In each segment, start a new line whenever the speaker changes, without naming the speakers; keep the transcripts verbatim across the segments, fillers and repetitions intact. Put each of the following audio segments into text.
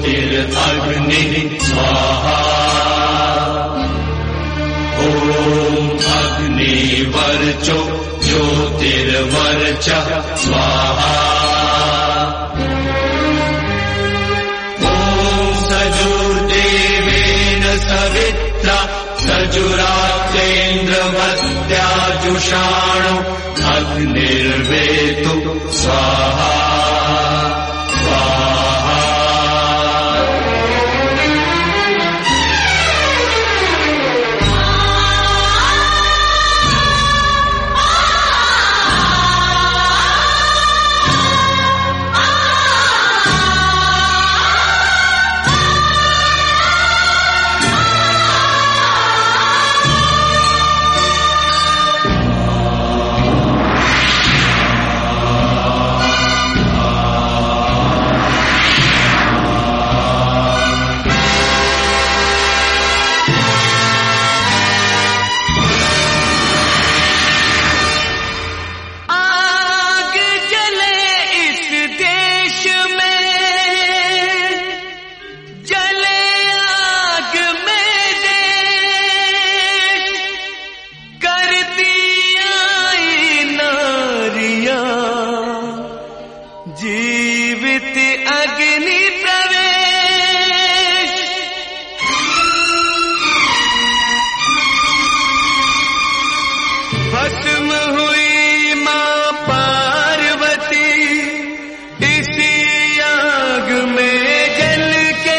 ज्योतिरग्नि स्वाहा। ओम अग्निवर्चो ज्योतिर्वर्चः स्वाहा। ओम सजुर्देवेन सवित्रा सजुरात्रेन्द्रवत्याजुषाणो अग्निर्वेतु स्वाहा स्वाहा। जीवित अग्नि प्रवेश। भस्म हुई मां पार्वती इसी आग में जल के।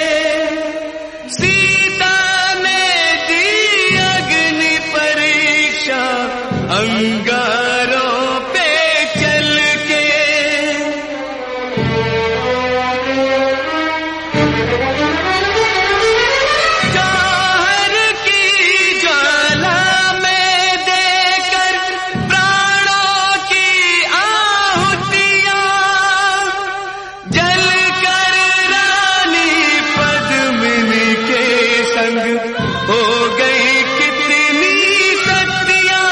सीता ने दी अग्नि परीक्षा अंगारों पे चल के। हो गई कितनी सतियां।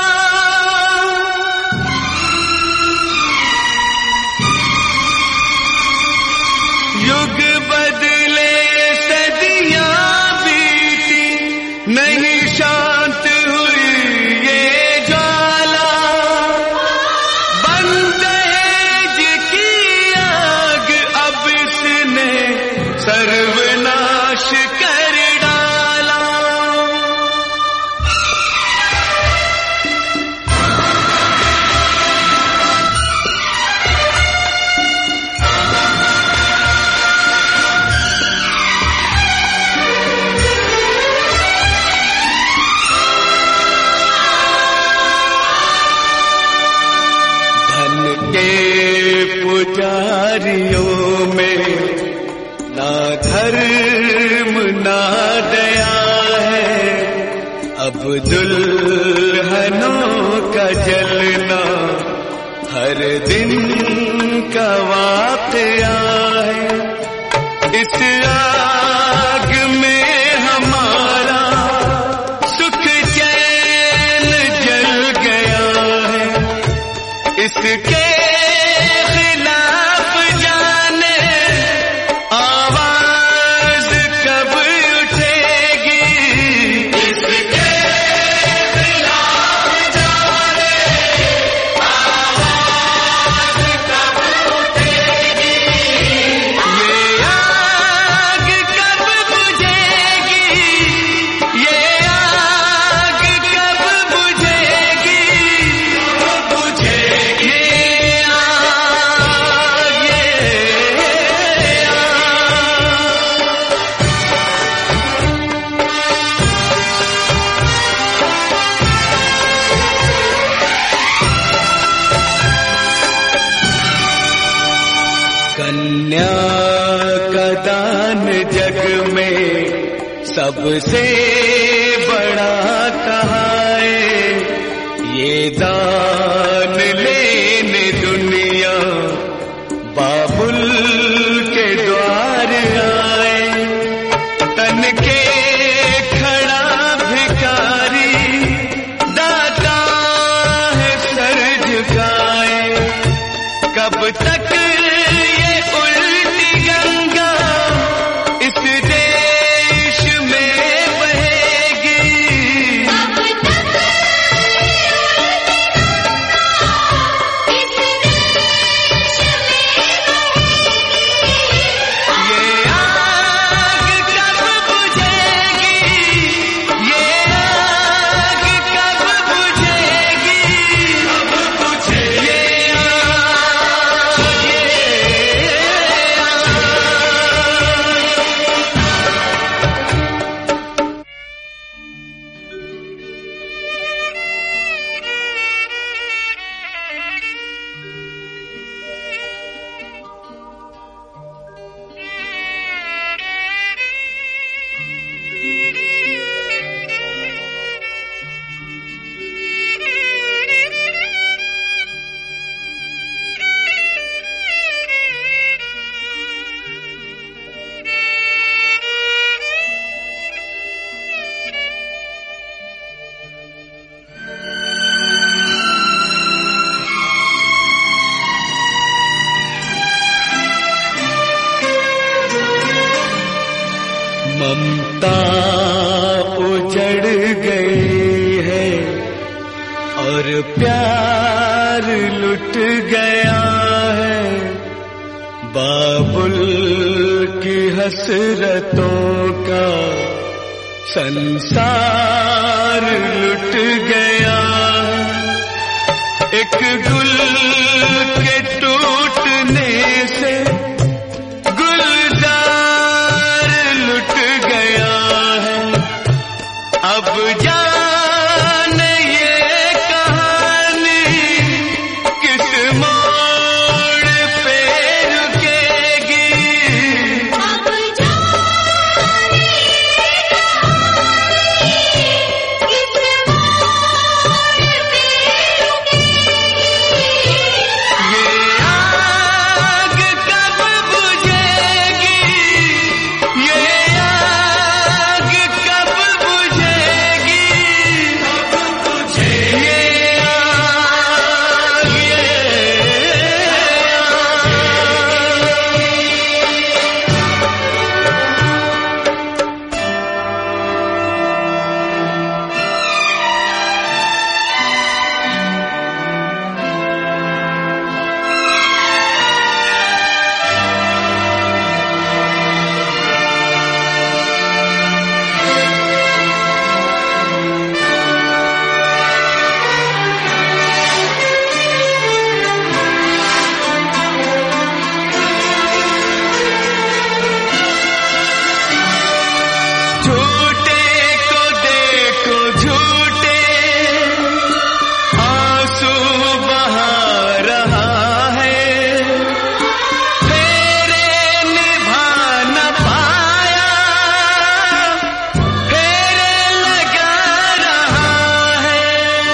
युग बदले सदियां बीती नहीं शांत हुई ये ज्वाला। बंदेज की आग अब इसने सर्वनाश कर पुजारियों में ना धर्म ना दया है। अब दुल्हनों का जलना हर दिन का वाक़या है। इस आग में हमारा सुख चैन जल गया है। इसके कन्या का दान जग में सबसे बड़ा कहा है। ये दान लेने दुनिया बाबुल के द्वार आए। तन के खड़ा भिखारी दाता है सर झुकाए। कब तक ये उल्टी गंगा ममता उजड़ गई है और प्यार लुट गया है। बाबुल की हसरतों का संसार लुट गया है। एक गुल के टूटने से गुलजार लुट गया है। अब जाने ये कहानी किस मोड़ पे रुकेगी।
अब जाने ये कहानी किस मोड़ पे रुकेगी।
ये आग कब बुझेगी, ये आग कब बुझेगी, कब बुझेगी ये आग, ये झूठे को देखो झूठे आंसू बहा रहा है। फेरे निभा न पाया, फेरे लगा रहा है।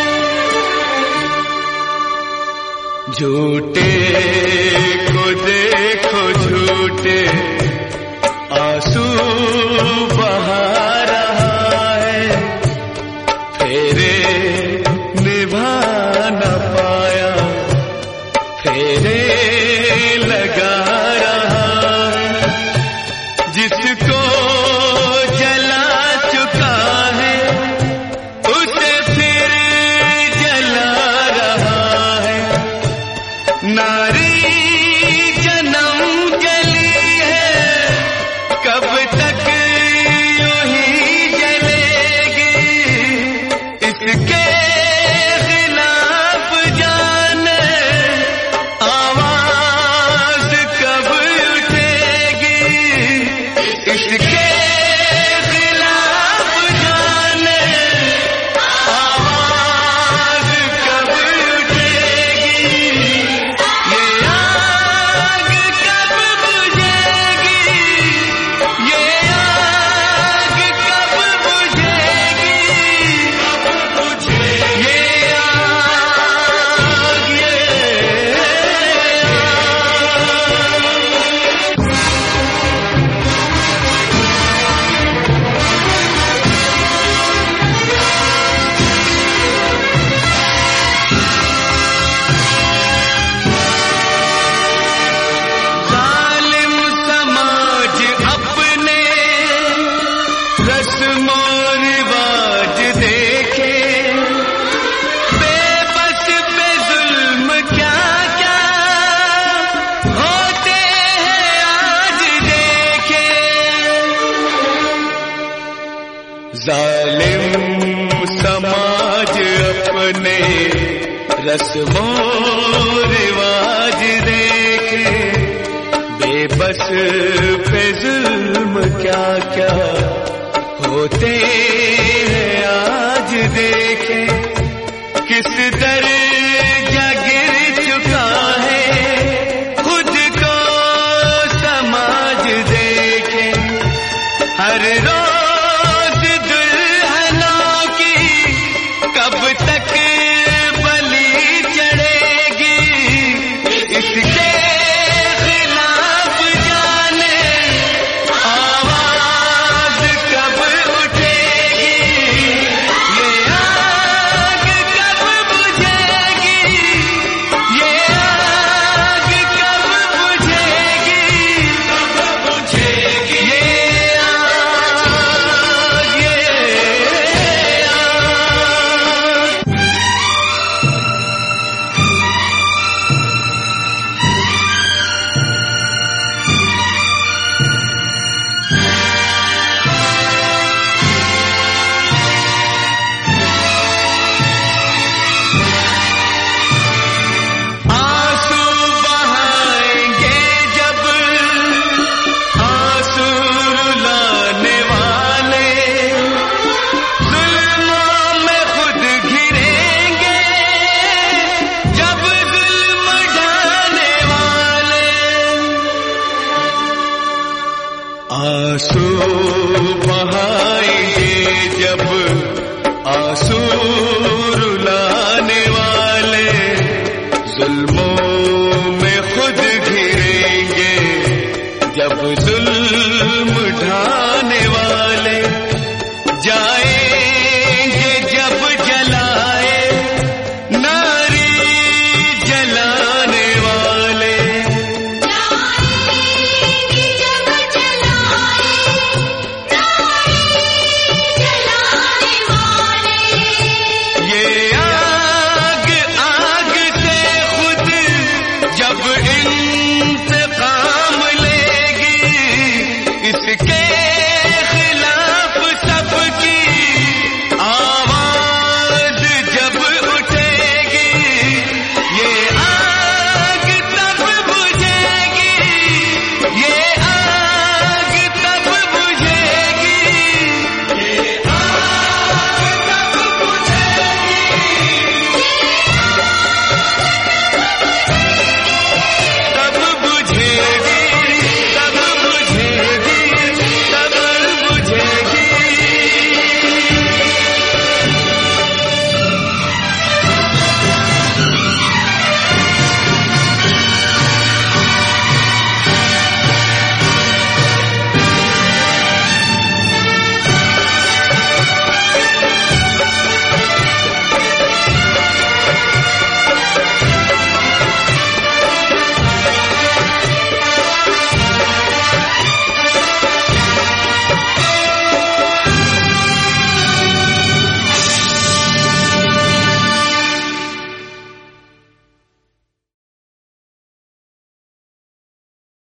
झूठे को देखो झूठे आंसू बहा रहा है। फेरे निभा न पाया, फेरे लगा रहा है। जिसको जला चुका है उसे फिर जला रहा है। नारी जन्म जली है, कब तक यूं ही जलेगी। इसके खिलाफ जाने आवाज कब उठेगी। इसके खिलाफ जाने आवाज कब उठेगी। ये आग कब बुझेगी, ये आग कब बुझेगी, कब बुझेगी ये आग, ये जालिम समाज अपने रस्मो रिवाज देखे। बेबस पे जुल्म क्या क्या होते हैं आज देखे। जालिम समाज अपने रस्मों रिवाज देखे। बेबस पे जुल्म क्या क्या होते हैं आज देखे। किस दर्जा गिर चुका है खुद को समाज देखे। हर रोज दुल्हनों की कब तक बलि चढ़ेगी। इसके खिलाफ जाने आवाज कब उठेगी। ये आग कब बुझेगी, आंसू बहाएंगे जब आंसू रुलाने वाले, जुल्मों में खुद घिरेंगे जब जुल्म ढाने वाले।